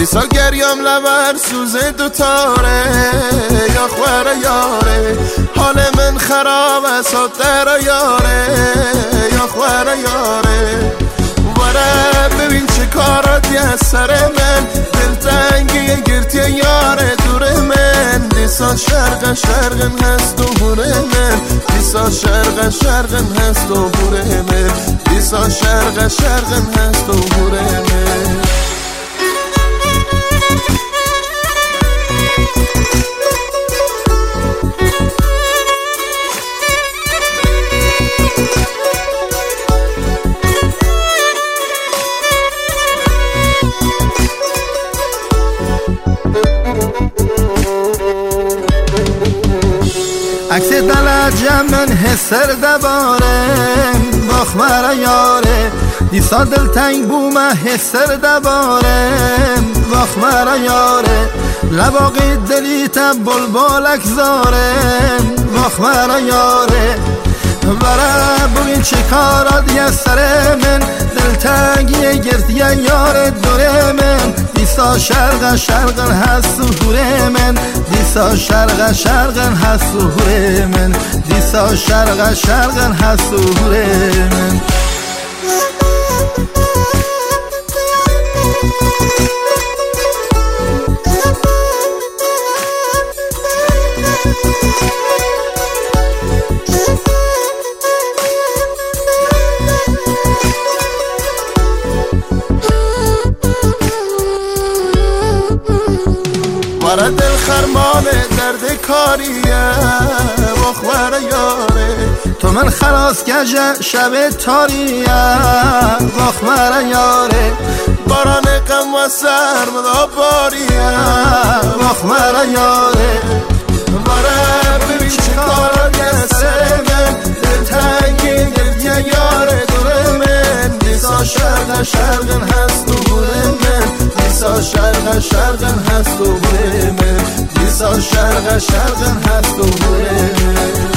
دیسا گریام لبر سوزه دوتاره یا خوره یاره حال من خراب است در یاره یا خوره یاره وره ببین چه کاراتی از سر من دلتنگی گرتی یاره دور من دیسا شرق شرقن هست و بوره من دیسا شرق شرقن هست و بوره من دیسا شرق شرقن هست و بوره من عکس دلجم من حسر دبارم باخمر یاره دیسا دل تنگ بومه حسر دبارم باخمر یاره لباقی دلیتم بلبالک زارم باخمر یاره برا بوین چه کارا دیگه سر من دلتنگی گردی یار دوره من دیسا شرق شرقن هست سهوره من دیسا شرق شرقن هست سهوره من دیسا شرق شرقن هست سهوره من برا دل خرمانه درد کاریه بخور یاره تو من خلاص گجه شب تاریه بخور یاره باران غم و سرمدا باریه بخور یاره برا ببین چه کارا سر من دلتنگی گردی یاره دور من دیسا شرق شرقن هست و بوره من دیسا شرق شرقن هست و بوره من دیسا شرق شرقن هست و بوره من